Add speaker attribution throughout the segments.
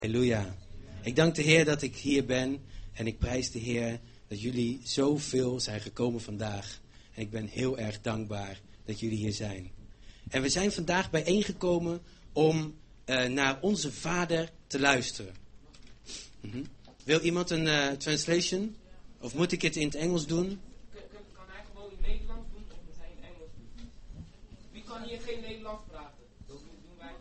Speaker 1: Halleluja. Ik dank de Heer dat ik hier ben en ik prijs de Heer dat jullie zoveel zijn gekomen vandaag. En ik ben heel erg dankbaar dat jullie hier zijn. En we zijn vandaag bijeengekomen om naar onze Vader te luisteren. Wil iemand een translation? Of moet ik het in het Engels doen?
Speaker 2: Kan hij gewoon in Nederlands doen of moet hij in Engels doen? Wie kan hier geen Nederlands praten? Dat doen wij.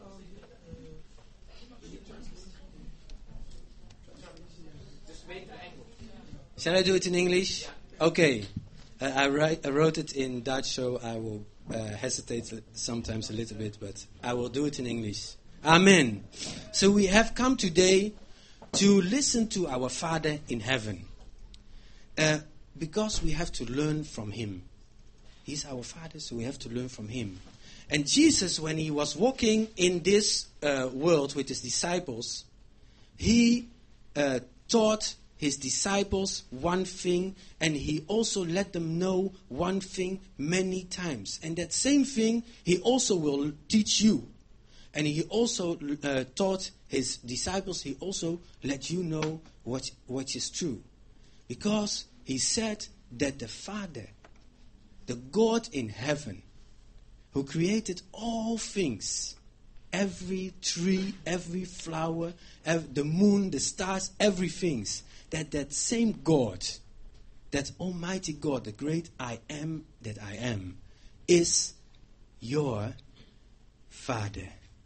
Speaker 2: Dus beter Engels.
Speaker 1: Shall I do it in English? Okay. I wrote it in Dutch, so I will hesitate sometimes a little bit, but I will do it in English. Amen. So we have come today to listen to our Father in heaven. Because we have to learn from Him. He's our Father, so we have to learn from Him. And Jesus, when He was walking in this world with His disciples, He taught His disciples one thing, and He also let them know one thing many times. And that same thing He also will teach you. And He also taught His disciples, He also let you know what is true. Because He said that the Father, the God in heaven, who created all things, every tree, every flower, the moon, the stars, everything, that same God, that Almighty God, the great I am that I am, is your Father.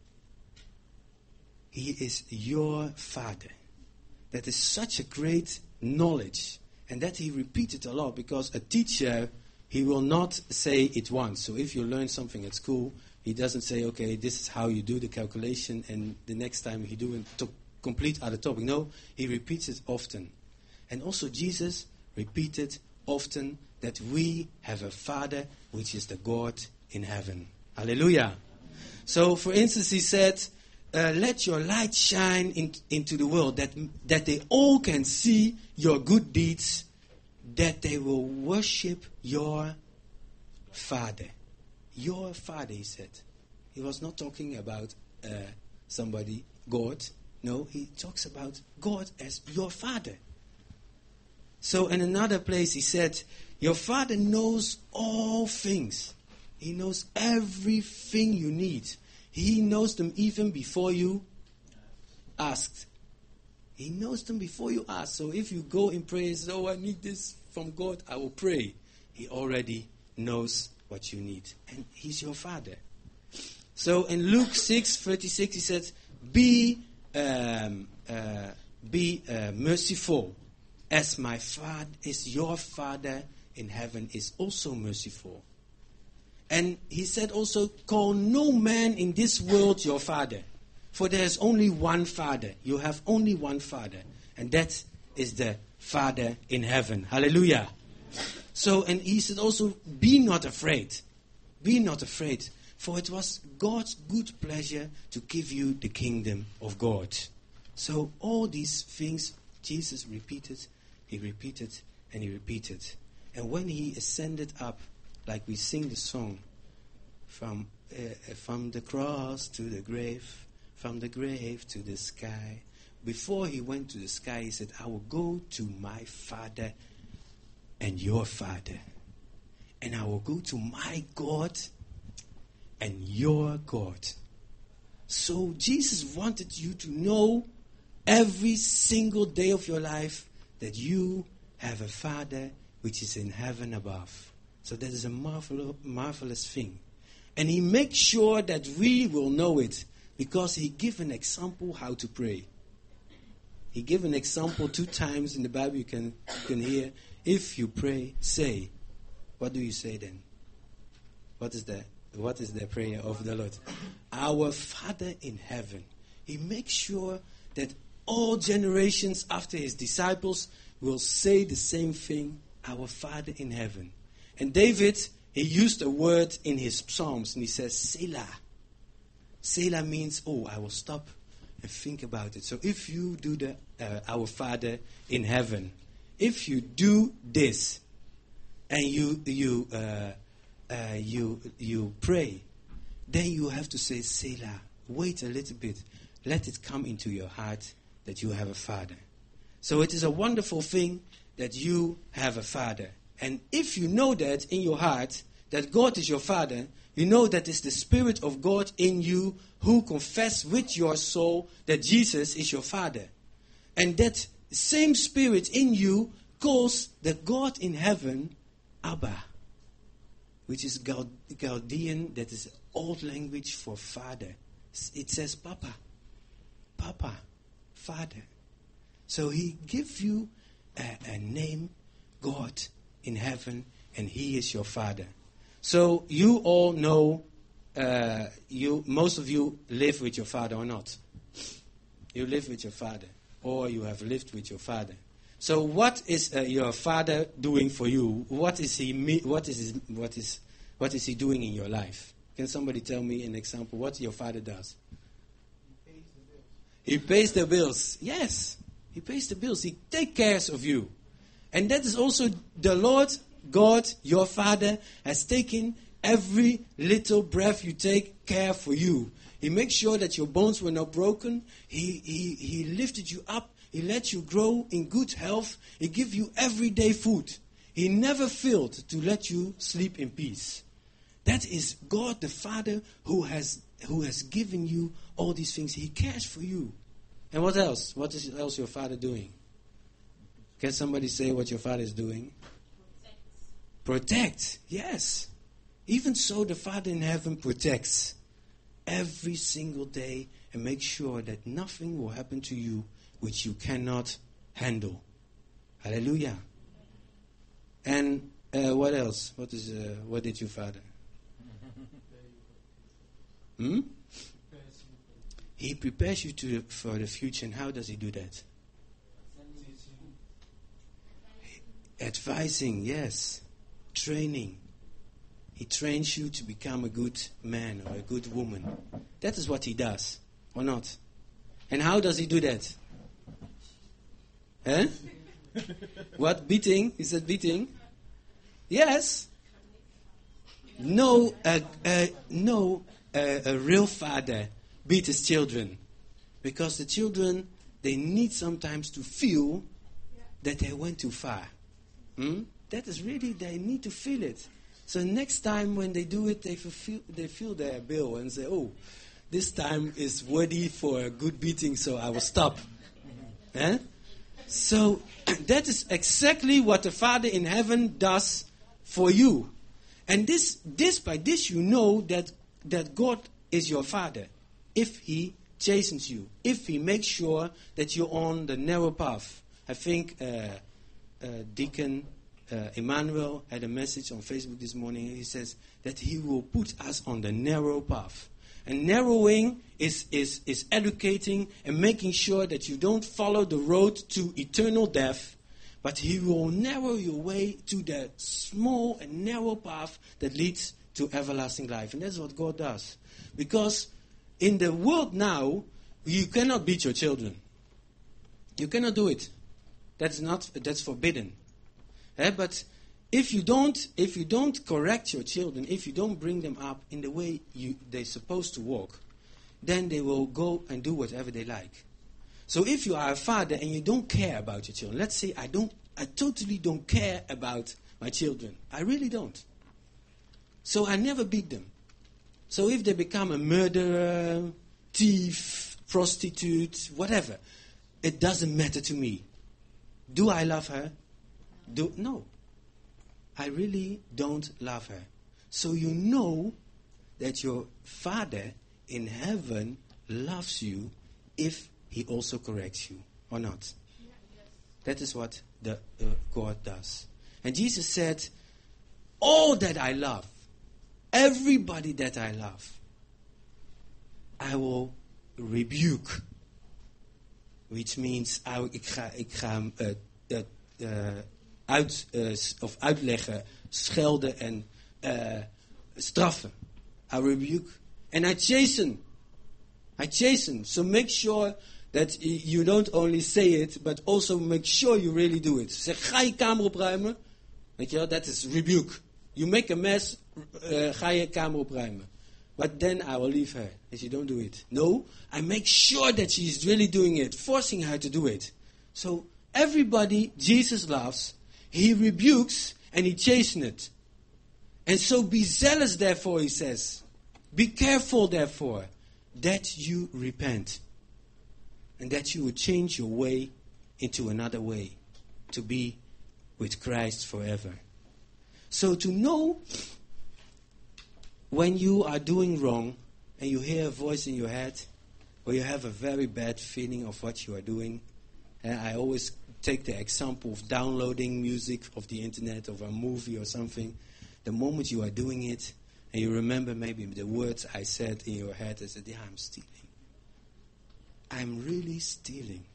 Speaker 1: He is your Father. That is such a great knowledge. And that he repeated a lot, because a teacher, he will not say it once. So if you learn something at school, he doesn't say, okay, this is how you do the calculation, and the next time he do it to complete other topic. No, he repeats it often. And also Jesus repeated often that we have a Father which is the God in heaven. Hallelujah. So for instance, he said, let your light shine into the world, that they all can see your good deeds, that they will worship your Father. Your Father, he said. He was not talking about somebody, God. No, he talks about God as your Father. So in another place he said, your Father knows all things. He knows everything you need. He knows them even before you asked. He knows them before you ask. So if you go in prayer and say, oh, I need this from God, I will pray. He already knows what you need. And He's your Father. So in Luke 6:36 he said, be merciful, as my Father is your Father in heaven is also merciful. And he said also, call no man in this world your father. For there is only one Father. You have only one Father. And that is the Father in heaven. Hallelujah. So, and he said also, be not afraid. Be not afraid. For it was God's good pleasure to give you the kingdom of God. So all these things Jesus repeated. He repeated and he repeated. And when he ascended up, like we sing the song, from the cross to the grave, from the grave to the sky. Before he went to the sky, he said, I will go to my Father and your Father. And I will go to my God and your God. So Jesus wanted you to know every single day of your life that you have a Father which is in heaven above. So that is a marvelous thing. And he makes sure that we will know it, because he gave an example how to pray. He gave an example 2 times in the Bible. You can hear, if you pray, say. What do you say then? What is the prayer of the Lord? Our Father in heaven. He makes sure that all generations after his disciples will say the same thing, our Father in heaven. And David, he used a word in his Psalms, and he says, Selah. Selah means, I will stop and think about it. So if you do the our Father in heaven, if you do this, and you pray, then you have to say, Selah. Wait a little bit. let it come into your heart that you have a father. So it is a wonderful thing that you have a father. And if you know that in your heart, that God is your father, you know that it's the Spirit of God in you who confess with your soul that Jesus is your father. And that same Spirit in you calls the God in heaven Abba, which is Chaldean, that is old language for father. It says Papa, Papa, Father. So he gives you a name, God in heaven, and he is your father. So you all know, most of you live with your father or not. You live with your father, or you have lived with your father. So what is your father doing for you? What is he doing in your life? Can somebody tell me an example what your father does? He pays the bills. Yes, he pays the bills. He takes care of you. And that is also the Lord God, your father, has taken every little breath you take care for you. He makes sure that your bones were not broken. He lifted you up. He let you grow in good health. He gives you everyday food. He never failed to let you sleep in peace. That is God the Father who has given you all these things. He cares for you. And what else? What is else your Father doing? Can somebody say what your Father is doing? Protect. Yes. Even so, the Father in heaven protects every single day and makes sure that nothing will happen to you which you cannot handle. Hallelujah. And what else? What did your Father? He prepares you for the future. And how does he do that? Advising, yes. Training. He trains you to become a good man or a good woman. That is what he does, or not? And how does he do that? Huh? What? Beating? He said beating? Yes. No, a real father beat his children. Because the children, they need sometimes to feel that they went too far. That is really, they need to feel it. So next time when they do it, they feel their bill and say, oh, this time is worthy for a good beating, so I will stop. So that is exactly what the Father in heaven does for you. And by this you know that God is your Father. If he chastens you, if he makes sure that you're on the narrow path. I think Deacon Emmanuel had a message on Facebook this morning. He says that he will put us on the narrow path. And narrowing is educating and making sure that you don't follow the road to eternal death, but he will narrow your way to the small and narrow path that leads to everlasting life. And that's what God does. Because in the world now, you cannot beat your children. You cannot do it. That's forbidden. But if you don't correct your children, if you don't bring them up in the way they're supposed to walk, then they will go and do whatever they like. So if you are a father and you don't care about your children, let's say I totally don't care about my children. I really don't. So I never beat them. So if they become a murderer, thief, prostitute, whatever, it doesn't matter to me. Do I love her? No. I really don't love her. So you know that your Father in heaven loves you if he also corrects you, or not. Yeah, yes. That is what the God does. And Jesus said, all that I love, everybody that I love, I will rebuke. Which means ik ga uitleggen, schelden en straffen. I rebuke. And I chasten. So make sure that you don't only say it, but also make sure you really do it. Zeg, ga je kamer opruimen. Weet je wel, that is rebuke. You make a mess, ga je kamer opruimen. but then I will leave her and she don't do it. No, I make sure that she is really doing it, forcing her to do it. So everybody Jesus loves, he rebukes and he chastens it. And so be zealous, therefore, he says. Be careful, therefore, that you repent. And that you will change your way into another way. To be with Christ forever. So to know when you are doing wrong and you hear a voice in your head or you have a very bad feeling of what you are doing. I always take the example of downloading music of the internet, of a movie or something. The moment you are doing it and you remember maybe the words I said in your head, I said, yeah, I'm stealing. I'm really stealing.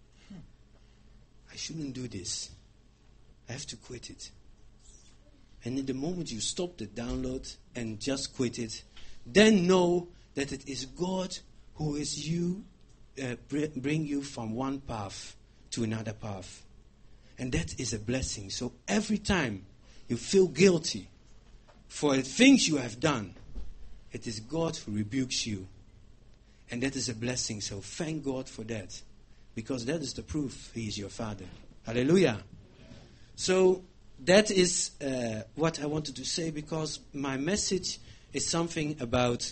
Speaker 1: I shouldn't do this. I have to quit it. And in the moment you stop the download and just quit it, then know that it is God who is bring you from one path to another path. And that is a blessing. So every time you feel guilty for the things you have done, it is God who rebukes you. And that is a blessing. So thank God for that. Because that is the proof He is your Father. Hallelujah. So that is what I wanted to say, because my message is something about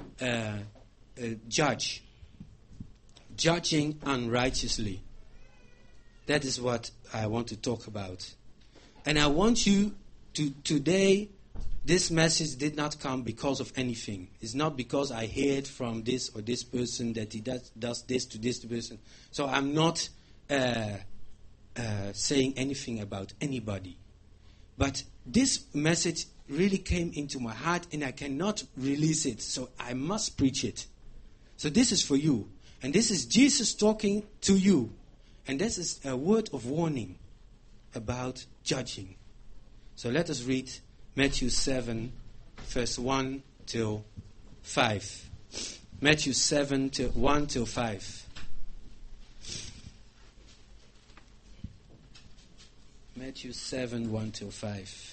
Speaker 1: judging unrighteously. That is what I want to talk about. And I want you to today, this message did not come because of anything. It's not because I heard from this or this person that he does this to this person. So I'm not saying anything about anybody. But this message really came into my heart and I cannot release it. So I must preach it. So this is for you. And this is Jesus talking to you. And this is a word of warning about judging. So let us read Matthew 7, verse 1 till 5. Matthew 7, 1 till 5. Matthew 7, 1 till 5.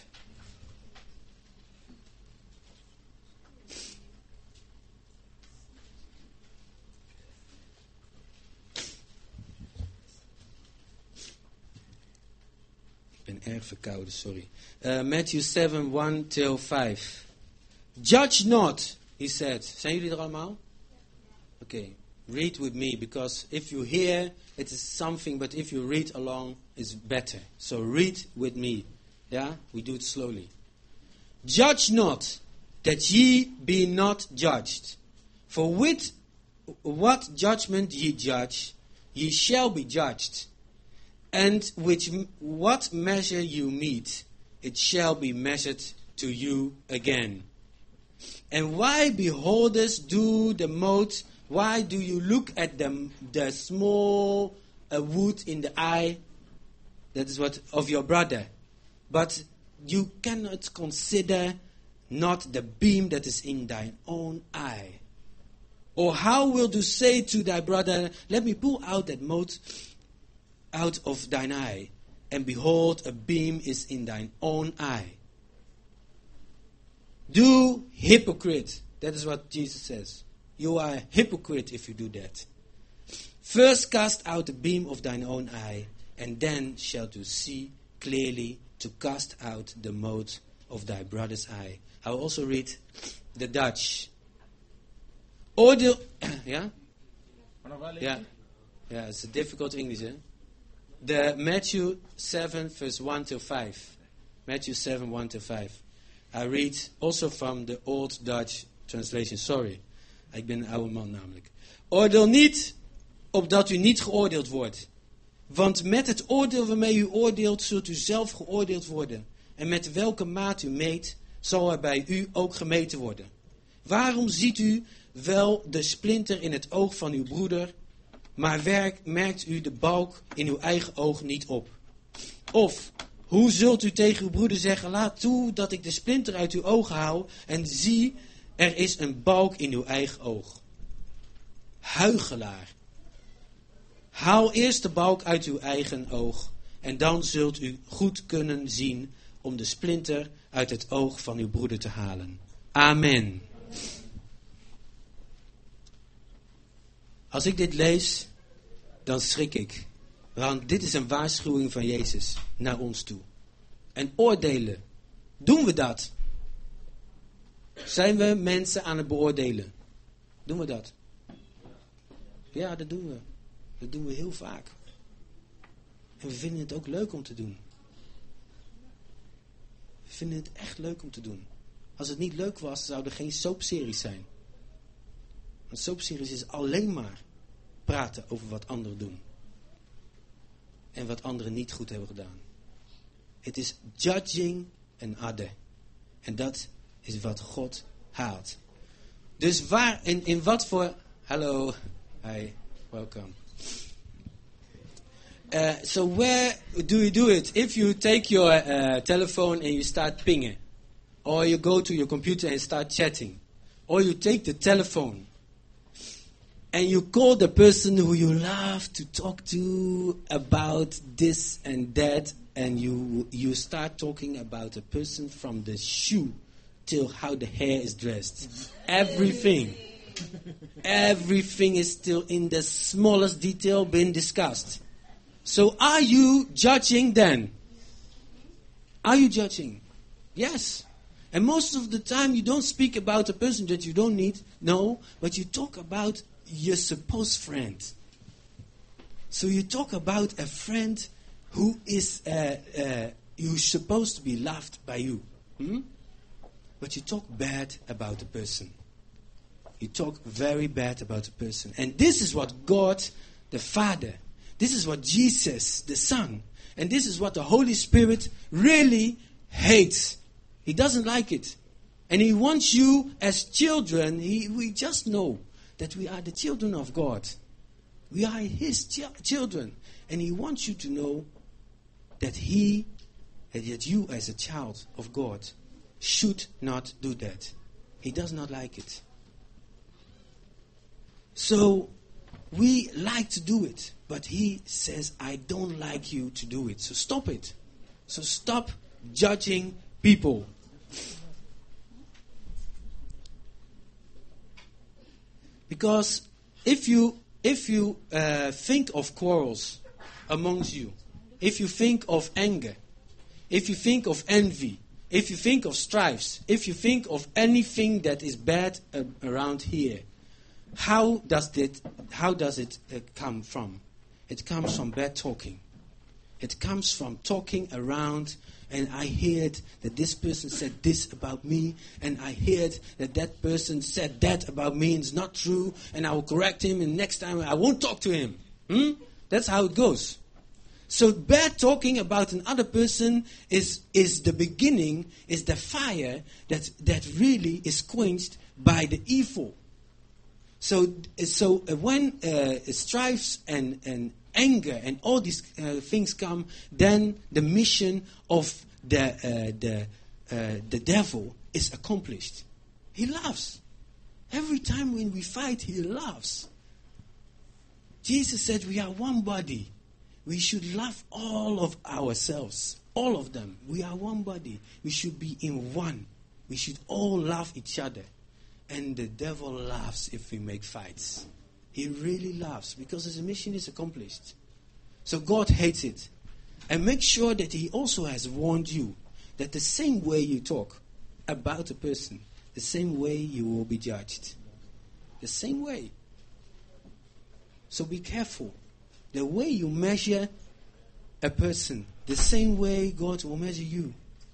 Speaker 1: Ik ben erg verkouden, sorry. Matthew 7, 1 till 5. Judge not, he said. Zijn jullie er allemaal? Okay. Read with me, because if you hear, it is something, but if you read along, it's better. So read with me. Yeah? We do it slowly. Judge not, that ye be not judged. For with what judgment ye judge, ye shall be judged. And with what measure you mete, it shall be measured to you again. And why beholdest do the mote? Why do you look at the small wood in the eye? That is what of your brother. But you cannot consider not the beam that is in thine own eye. Or how wilt thou say to thy brother, let me pull out that mote out of thine eye, and behold, a beam is in thine own eye. Do hypocrite. That is what Jesus says. You are a hypocrite if you do that. First cast out the beam of thine own eye, and then shalt thou see clearly to cast out the mote of thy brother's eye. I will also read the Dutch. Oordeel, yeah? Yeah, it's a difficult English, eh? The Matthew 7, verse 1 till 5. Matthew 7, 1 till 5. I read also from the Old Dutch translation. Sorry, ik ben een oude man namelijk. Oordeel niet, opdat u niet geoordeeld wordt. Want met het oordeel waarmee u oordeelt, zult u zelf geoordeeld worden. En met welke maat u meet, zal er bij u ook gemeten worden. Waarom ziet u wel de splinter in het oog van uw broeder, maar merkt u de balk in uw eigen oog niet op? Of, hoe zult u tegen uw broeder zeggen, laat toe dat ik de splinter uit uw oog haal, en zie, er is een balk in uw eigen oog. Huichelaar. Haal eerst de balk uit uw eigen oog, en dan zult u goed kunnen zien om de splinter uit het oog van uw broeder te halen. Amen. Als ik dit lees, dan schrik ik. Want dit is een waarschuwing van Jezus naar ons toe. En oordelen. Doen we dat? Zijn we mensen aan het beoordelen? Doen we dat? Ja, dat doen we. Dat doen we heel vaak. En we vinden het ook leuk om te doen. We vinden het echt leuk om te doen. Als het niet leuk was, zou er geen soapseries zijn. Een soapseries is alleen maar praten over wat anderen doen. En wat anderen niet goed hebben gedaan. Het is judging an other. En dat is wat God haalt. Dus waar, in wat voor... Hallo, hi, welcome. So where do you do it? If you take your telephone and you start pinging. Or you go to your computer and start chatting. Or you take the telephone. And you call the person who you love to talk to about this and that. And you start talking about a person from the shoe till how the hair is dressed. Everything. Everything is still in the smallest detail being discussed. So are you judging then? Are you judging? Yes. And most of the time you don't speak about a person that you don't need. No, but you talk about your supposed friend. So you talk about a friend who is who's supposed to be loved by you. But you talk bad about the person. You talk very bad about the person. And this is what God, the Father, this is what Jesus, the Son, and this is what the Holy Spirit really hates. He doesn't like it. And He wants you as children, we just know that we are the children of God. We are His children. And He wants you to know that that you as a child of God should not do that. He does not like it. So we like to do it, but He says, I don't like you to do it. So stop it. So stop judging people. Because if you think of quarrels amongst you, if you think of anger, if you think of envy, if you think of strifes, if you think of anything that is bad around here, how does it come from? It comes from bad talking. It comes from talking around, and I heard that this person said this about me, and I heard that that person said that about me, and it's not true, and I will correct him, and next time I won't talk to him. That's how it goes. So bad talking about another person is the beginning, is the fire that really is quenched by the evil. So when strifes and anger and all these things come, then the mission of the devil is accomplished. He laughs. Every time when we fight, he laughs. Jesus said we are one body. We should love all of ourselves. All of them. We are one body. We should be in one. We should all love each other. And the devil laughs if we make fights. He really laughs because his mission is accomplished. So God hates it. And make sure that He also has warned you that the same way you talk about a person, the same way you will be judged. The same way. So be careful. The way you measure a person, the same way God will measure you.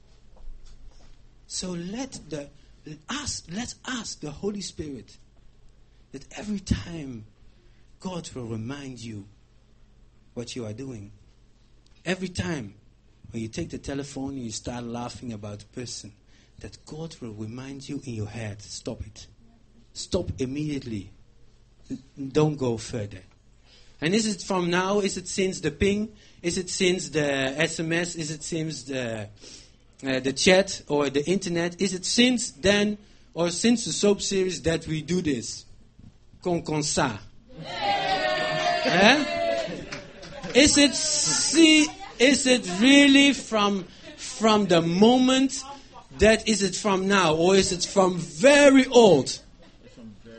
Speaker 1: So let's ask the Holy Spirit that every time God will remind you what you are doing. Every time when you take the telephone and you start laughing about a person, that God will remind you in your head, stop it. Stop immediately. Don't go further. And is it from now? Is it since the ping? Is it since the SMS? Is it since the chat or the internet? Is it since then or since the soap series that we do this? Comme ça. Is it really from the moment that is it from now, or is it from very old?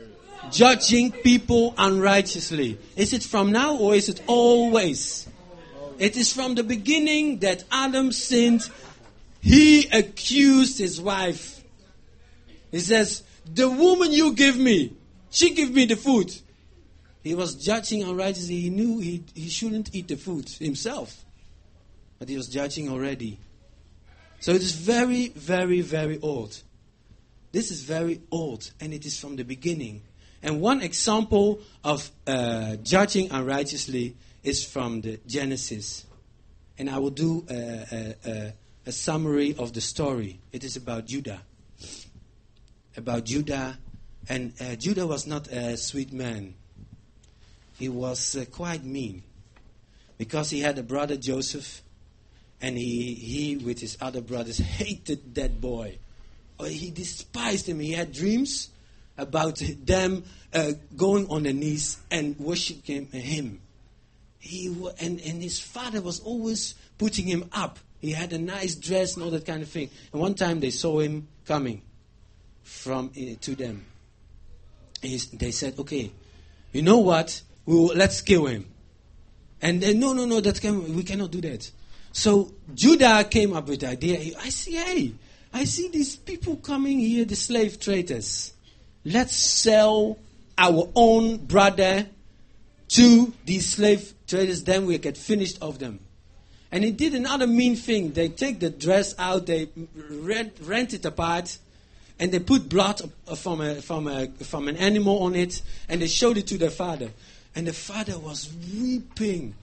Speaker 1: judging people unrighteously. Is it from now or is it always? It is from the beginning that Adam sinned. He accused his wife. He says, the woman you give me, she give me the food. He was judging unrighteously. He knew he shouldn't eat the food himself. But he was judging already. So it is very, very, very old. This is very old, and it is from the beginning. And one example of judging unrighteously is from the Genesis. And I will do a summary of the story. It is about Judah. About Judah. And Judah was not a sweet man. He was quite mean. Because he had a brother, Joseph. And he with his other brothers, hated that boy. He despised him. He had dreams about them going on their knees and worshiping him. And his father was always putting him up. He had a nice dress and all that kind of thing. And one time they saw him coming to them. They said, okay, you know what? Let's kill him. And they, no, we cannot do that. So Judah came up with the idea. I see these people coming here, the slave traders. Let's sell our own brother to these slave traders, then we get finished of them. And he did another mean thing. They take the dress out, they rent it apart, and they put blood from an animal on it, and they showed it to their father. And the father was weeping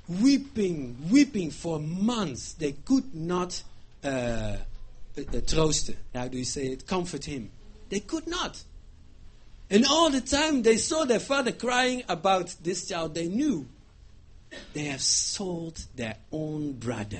Speaker 1: for months. They could not troosten. How do you say it? Comfort him. They could not. And all the time they saw their father crying about this child, they knew they have sold their own brother.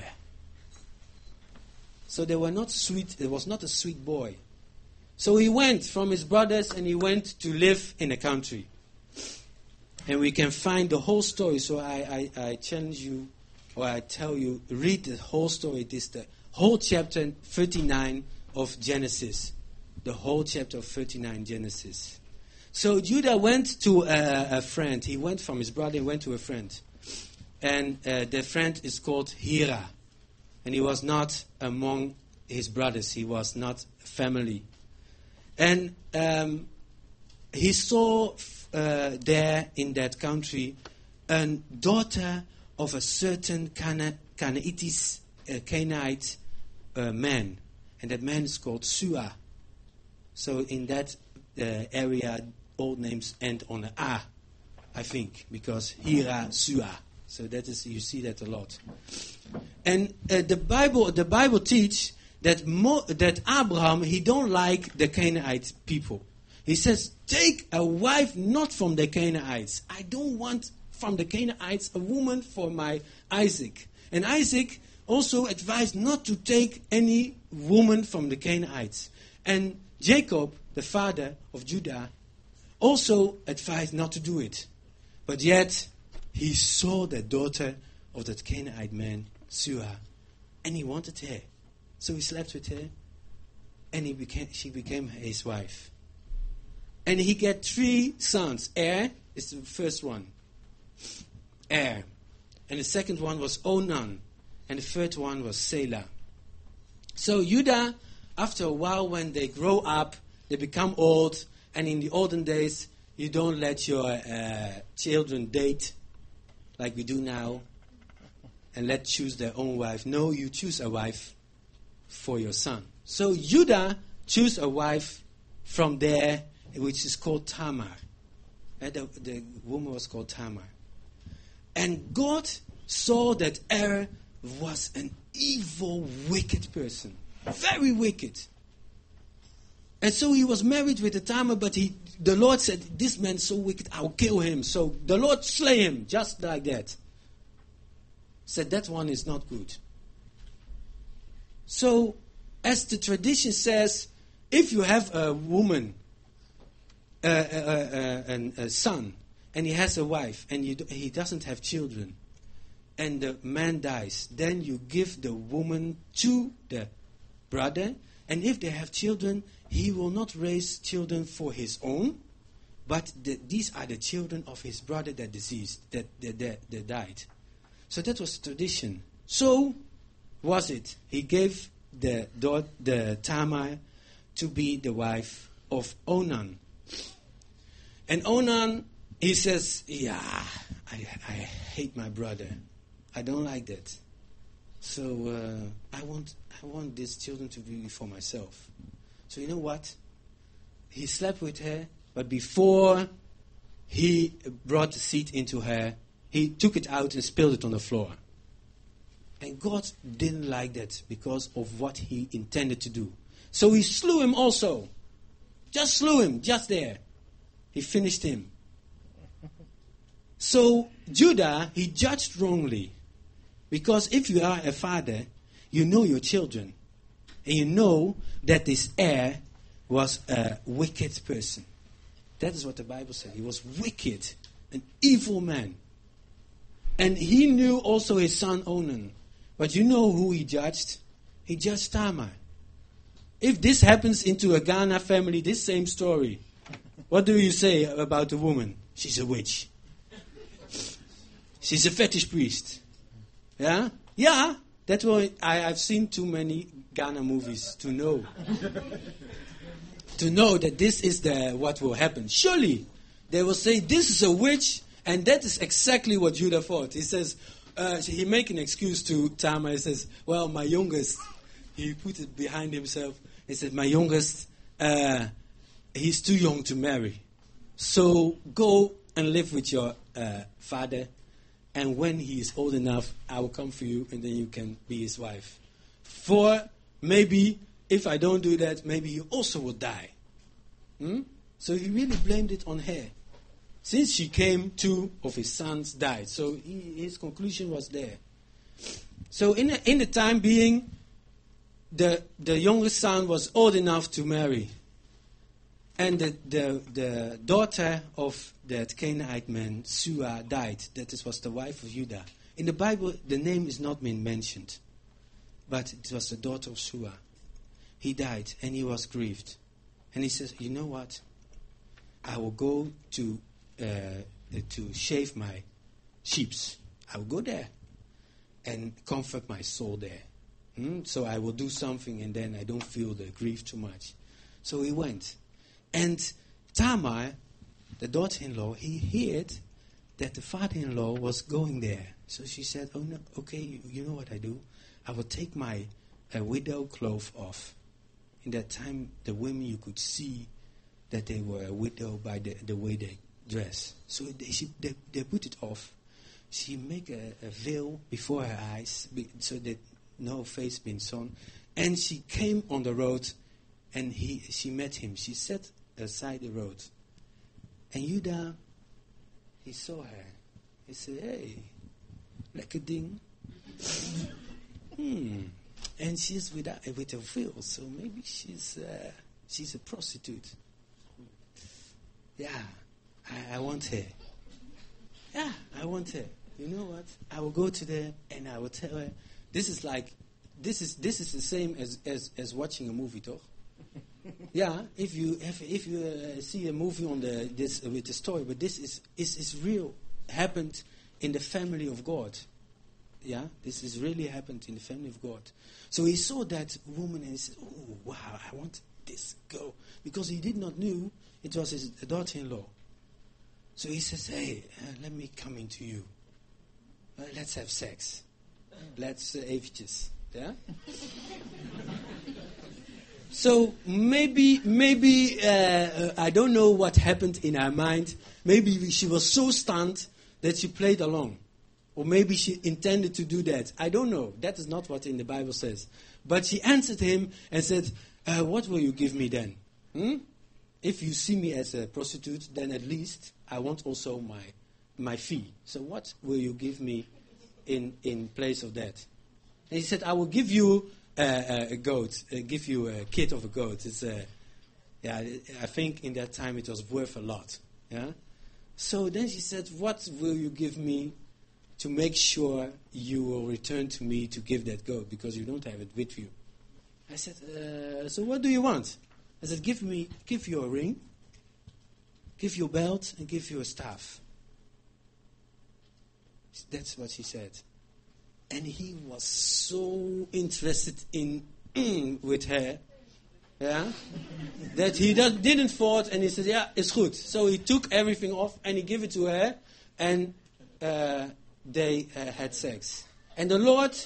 Speaker 1: So they were not sweet. It was not a sweet boy. So he went from his brothers and he went to live in a country. And we can find the whole story. So I challenge you, or I tell you, read the whole story. It is the whole chapter 39 of Genesis. The whole chapter of 39 Genesis. So Judah went to a friend. He went from his brother, he went to a friend. And the friend is called Hira. And he was not among his brothers. He was not family. And he saw there in that country a daughter of a certain Canaanite man. And that man is called Sua. So in that area, all names end on an A, I think, because Hira, Sua. So that is, you see that a lot. And the Bible teaches that Abraham, he don't like the Canaanite people. He says, take a wife not from the Canaanites. I don't want from the Canaanites a woman for my Isaac. And Isaac also advised not to take any woman from the Canaanites. And Jacob, the father of Judah, also advised not to do it. But yet, he saw the daughter of that Canaanite man, Sua, and he wanted her. So he slept with her, and she became his wife. And he got 3 sons. Er is the first one. Er. And the second one was Onan. And the third one was Selah. So Judah, after a while, when they grow up, they become old. And in the olden days, you don't let your children date like we do now and let choose their own wife. No, you choose a wife for your son. So Judah chose a wife from there, which is called Tamar. The woman was called Tamar. And God saw that Er was an evil, wicked person. Very wicked. And so he was married with a Tamar, but the Lord said, this man is so wicked, I'll kill him. So the Lord slay him, just like that. Said that one is not good. So, as the tradition says, if you have a woman, a son, and he has a wife, and he doesn't have children, and the man dies, then you give the woman to the brother, and if they have children, he will not raise children for his own, but these are the children of his brother that that died. So that was tradition. So was it. He gave the Tamar to be the wife of Onan. And Onan, he says, I hate my brother. I don't like that. So I want these children to be for myself. So you know what? He slept with her, but before he brought the seed into her, he took it out and spilled it on the floor. And God didn't like that because of what he intended to do. So he slew him also. Just slew him, just there. He finished him. So Judah, he judged wrongly. Because if you are a father, you know your children. And you know that this heir was a wicked person. That is what the Bible said. He was wicked, an evil man. And he knew also his son Onan. But you know who he judged? He judged Tamar. If this happens into a Ghana family, this same story, what do you say about the woman? She's a witch. She's a fetish priest. Yeah? Yeah. That's why I've seen too many Ghana movies to know. To know that this is what will happen. Surely, they will say, this is a witch, and that is exactly what Judah thought. He says, he make an excuse to Tamar. He says, well, my youngest, he put it behind himself. He said, my youngest, he's too young to marry. So go and live with your father, and when he is old enough, I will come for you, and then you can be his wife. For maybe, if I don't do that, maybe he also will die. So he really blamed it on her. Since she came, 2 of his sons died. So his conclusion was there. So in the time being, the youngest son was old enough to marry. And the daughter of that Canaanite man, Sua, died. That was the wife of Judah. In the Bible, the name is not been mentioned. But it was the daughter of Sua. He died and he was grieved. And he says, you know what? I will go to shave my sheeps. I will go there and comfort my soul there. So I will do something and then I don't feel the grief too much. So he went. And Tamar, the daughter-in-law, he heard that the father-in-law was going there. So she said, oh no, okay, you know what I do? I will take my widow cloth off. In that time, the women, you could see that they were a widow by the way they dress. So they put it off. She make a veil before her eyes so that no face being shown. And she came on the road and she met him. She sat aside the road. And Judah, he saw her. He said, hey, lekker ding. And she's with a veil, so maybe she's a prostitute. Yeah, I want her. Yeah, I want her. You know what? I will go to there and I will tell her. This is the same as watching a movie, toch? Yeah, if you see a movie on with the story, but this is real. Happened in the family of God. Yeah, this is really happened in the family of God. So he saw that woman and he said, oh, wow, I want this girl. Because he did not know it was his daughter-in-law. So he says, hey, let me come into you. Let's have sex. Let's eventjes. Yeah? So maybe I don't know what happened in her mind. Maybe she was so stunned that she played along. Or maybe she intended to do that. I don't know. That is not what in the Bible says. But she answered him and said, what will you give me then? If you see me as a prostitute, then at least I want also my fee. So what will you give me in place of that? And he said, I will give you a goat. Give you a kid of a goat. It's I think in that time it was worth a lot. Yeah. So then she said, what will you give me to make sure you will return to me to give that goat, because you don't have it with you? I said, so what do you want? I said, give you a ring. give you a belt and give you a staff. That's what she said. And he was so interested in with her, yeah, that he didn't fought, and he said, yeah, it's good. So he took everything off and he gave it to her, and they had sex. And the Lord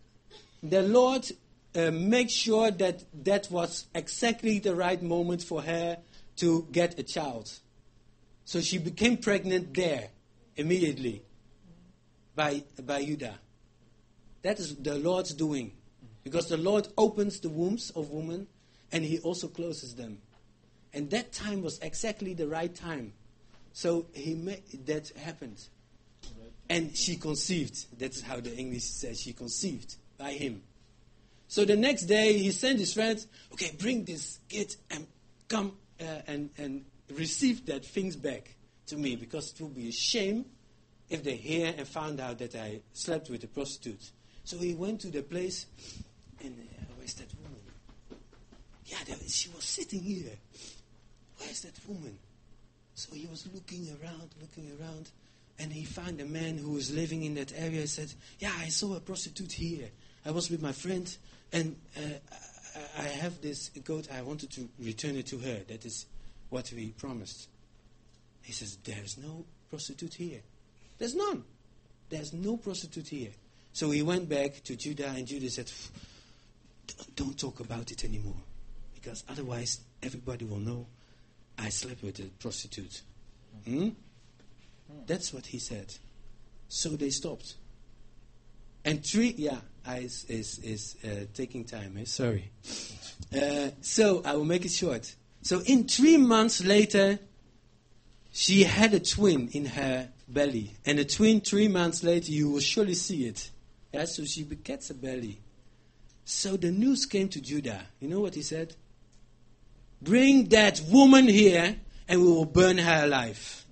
Speaker 1: make sure that was exactly the right moment for her to get a child. So she became pregnant there immediately by Judah. That is the Lord's doing, because the Lord opens the wombs of women and he also closes them. And that time was exactly the right time. So that happened. And she conceived. That's how the English says, she conceived by him. So the next day he sent his friends, okay, bring this kid and come and receive that things back to me, because it will be a shame if they hear and found out that I slept with a prostitute. So he went to the place, and where's that woman? Yeah, she was sitting here. Where's that woman? So he was looking around, and he found a man who was living in that area. He said, yeah, I saw a prostitute here. I was with my friend, and I have this goat. I wanted to return it to her. That is what we promised. He says, there's no prostitute here. There's none. There's no prostitute here. So he went back to Judah, and Judah said, don't talk about it anymore, because otherwise everybody will know I slept with a prostitute. That's what he said. So they stopped. And is taking time. Sorry. So I will make it short. So in 3 months later, she had a twin in her belly. And a twin 3 months later, you will surely see it. Yeah, so she begets a belly. So the news came to Judah. You know what he said? Bring that woman here and we will burn her alive.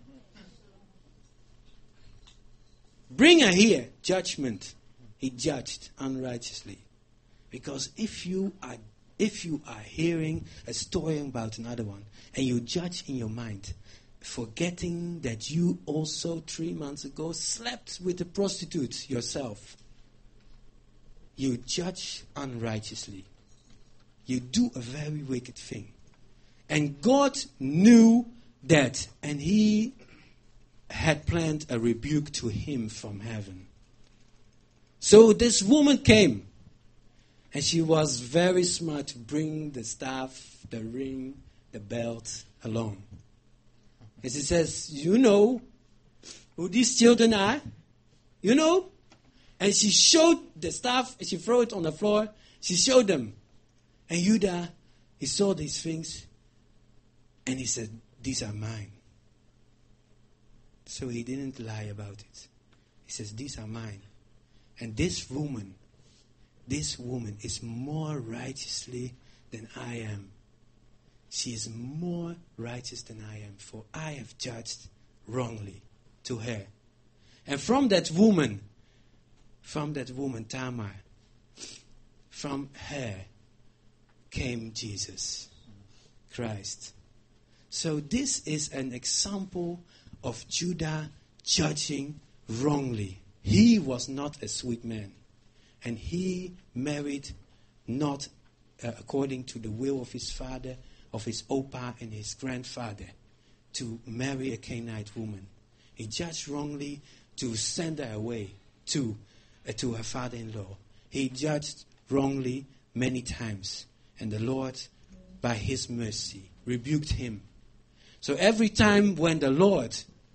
Speaker 1: Bring her here. Judgment. He judged unrighteously. Because if you are hearing a story about another one and you judge in your mind, forgetting that you also 3 months ago slept with a prostitute yourself, you judge unrighteously. You do a very wicked thing. And God knew that, and he had planned a rebuke to him from heaven. So this woman came, and she was very smart to bring the staff, the ring, the belt along. And she says, you know who these children are? You know? And she showed the staff, and she threw it on the floor. She showed them. And Judah, he saw these things, and he said, these are mine. So he didn't lie about it. He says, these are mine. And this woman is more righteously than I am. She is more righteous than I am, for I have judged wrongly to her. And from that woman, Tamar, from her came Jesus Christ. So this is an example of Judah judging wrongly. He was not a sweet man, and he married not according to the will of his father, of his opa and his grandfather, to marry a Canaanite woman. He judged wrongly to send her away to her father-in-law. He judged wrongly many times, and the Lord, by his mercy, rebuked him. So every time when the Lord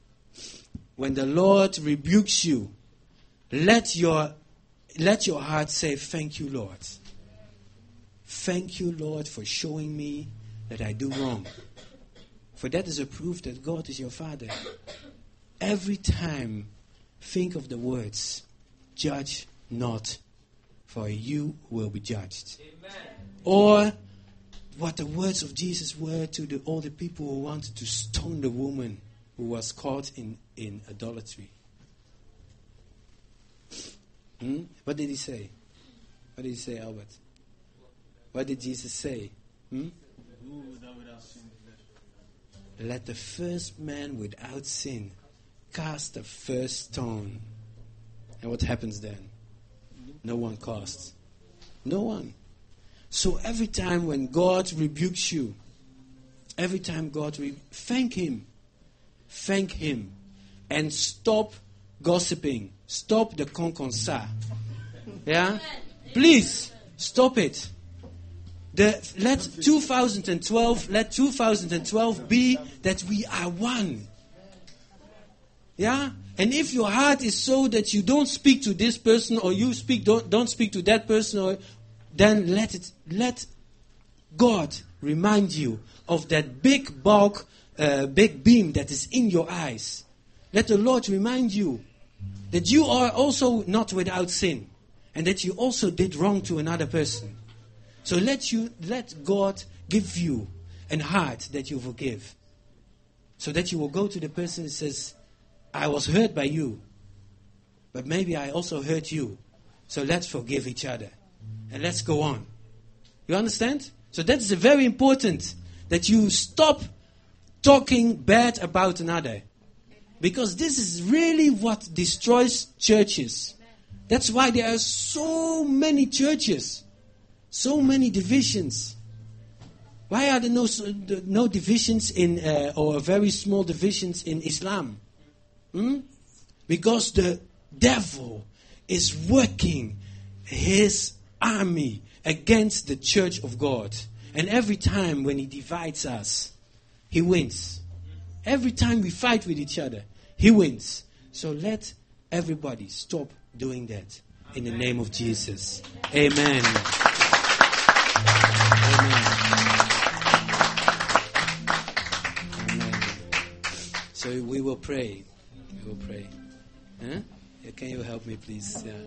Speaker 1: rebukes you, let your heart say, thank you, Lord. Thank you, Lord, for showing me that I do wrong. For that is a proof that God is your Father. Every time, think of the words, judge not, for you will be judged. Amen. Or what the words of Jesus were to all the people who wanted to stone the woman who was caught in idolatry. What did he say? What did he say, Albert? What did Jesus say? let the first man without sin cast the first stone. And what happens then? No one casts. No one. So every time when God rebukes you, every time God thank Him. Thank Him. And stop gossiping. Stop the conconsa. Yeah? Please, stop it. Let 2012 be that we are one. Yeah? And if your heart is so that you don't speak to this person, or you don't speak to that person, then let God remind you of that big bulk, big beam that is in your eyes. Let the Lord remind you that you are also not without sin, and that you also did wrong to another person. So let God give you a heart that you forgive, so that you will go to the person and says, I was hurt by you, but maybe I also hurt you. So let's forgive each other. And let's go on. You understand? So that's very important, that you stop talking bad about another. Because this is really what destroys churches. That's why there are so many churches. So many divisions. Why are there no divisions or very small divisions in Islam? Because the devil is working his army against the church of God. And every time when he divides us, he wins. Every time we fight with each other, he wins. So let everybody stop doing that in the name of Jesus. Amen. Amen. Amen. So we will pray. We will pray. Huh? Can you help me, please?